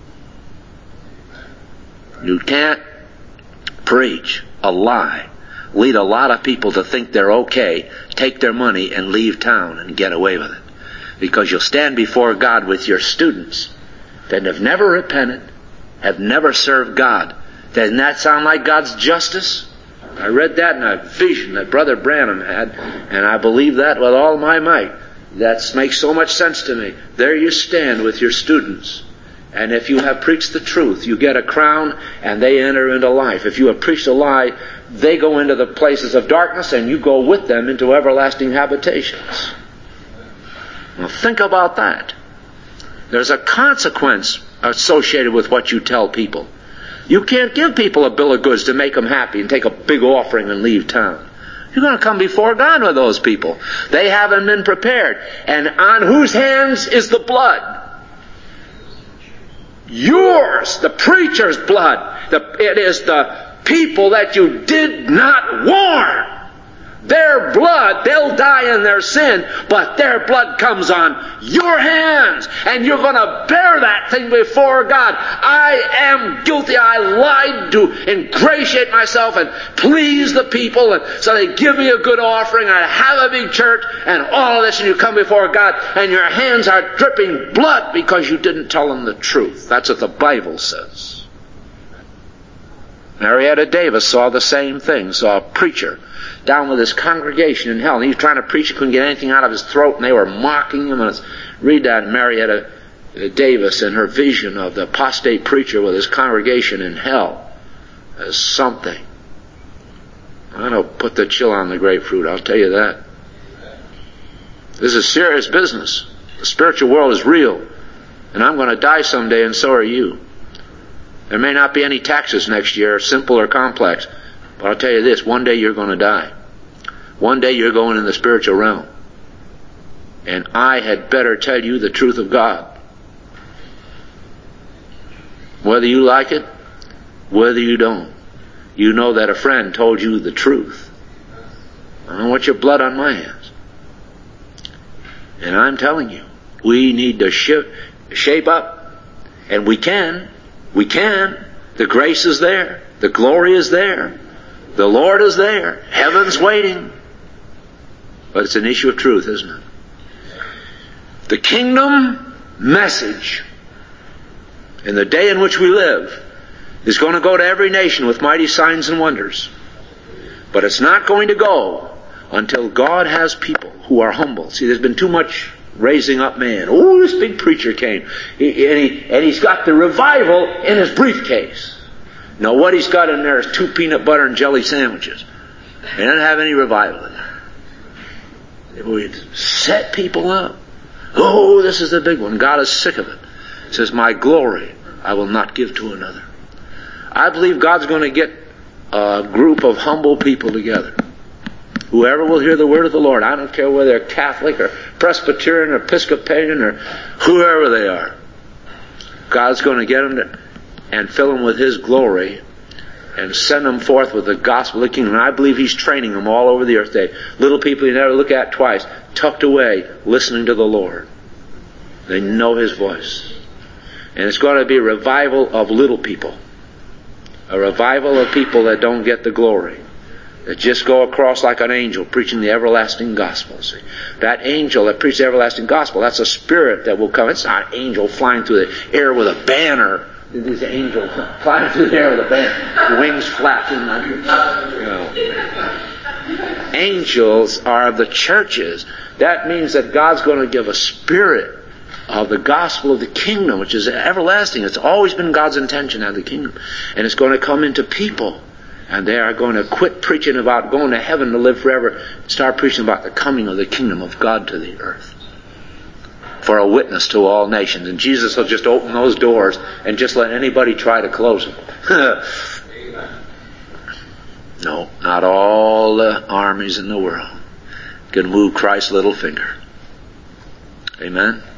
You can't preach a lie, lead a lot of people to think they're okay, take their money and leave town and get away with it. Because you'll stand before God with your students that have never repented, have never served God. Doesn't that sound like God's justice? I read that in a vision that Brother Branham had, and I believe that with all my might. That makes so much sense to me. There you stand with your students. And if you have preached the truth, you get a crown and they enter into life. If you have preached a lie, they go into the places of darkness and you go with them into everlasting habitations. Now think about that. There's a consequence associated with what you tell people. You can't give people a bill of goods to make them happy and take a big offering and leave town. You're going to come before God with those people. They haven't been prepared. And on whose hands is the blood? Yours, the preacher's blood. The, it is the people that you did not warn. Their blood, they'll die in their sin, but their blood comes on your hands, and you're going to bear that thing before God. I am guilty. I lied to ingratiate myself and please the people, and so they give me a good offering, and I have a big church, and all of this, and you come before God, and your hands are dripping blood because you didn't tell them the truth. That's what the Bible says. Marietta Davis saw the same thing, saw a preacher down with his congregation in hell. And he was trying to preach, he couldn't get anything out of his throat, and they were mocking him. And read that Marietta Davis and her vision of the apostate preacher with his congregation in hell as something. I don't put the chill on the grapefruit, I'll tell you that. This is serious business. The spiritual world is real. And I'm going to die someday, and so are you. There may not be any taxes next year, simple or complex. But I'll tell you this, one day you're going to die. One day you're going in the spiritual realm. And I had better tell you the truth of God. Whether you like it, whether you don't. You know that a friend told you the truth. I don't want your blood on my hands. And I'm telling you, we need to sh- shape up. And we can. We can. The grace is there. The glory is there. The Lord is there. Heaven's waiting. But it's an issue of truth, isn't it? The kingdom message in the day in which we live is going to go to every nation with mighty signs and wonders. But it's not going to go until God has people who are humble. See, there's been too much raising up man. Oh, this big preacher came. He, and, he, and he's got the revival in his briefcase. Now what he's got in there is two peanut butter and jelly sandwiches. He doesn't have any revival in there. We set people up. Oh, this is the big one. God is sick of it. He says, my glory I will not give to another. I believe God's going to get a group of humble people together. Whoever will hear the word of the Lord. I don't care whether they're Catholic or Presbyterian or Episcopalian or whoever they are. God's going to get them to, and fill them with His glory and send them forth with the gospel of the kingdom. And I believe He's training them all over the earth today. Little people you never look at twice, tucked away, listening to the Lord. They know His voice. And it's going to be a revival of little people. A revival of people that don't get the glory. that just go across like an angel preaching the everlasting gospel. See? That angel that preaches the everlasting gospel, that's a spirit that will come. It's not an angel flying through the air with a banner. This angel flying through the air with a banner, wings flapping like, you know. Angels are of the churches. That means that God's going to give a spirit of the gospel of the kingdom, which is everlasting. It's always been God's intention to have the kingdom. And it's going to come into people. And they are going to quit preaching about going to heaven to live forever, start preaching about the coming of the kingdom of God to the earth, for a witness to all nations. And Jesus will just open those doors and just let anybody try to close them. No, not all the armies in the world can move Christ's little finger. Amen.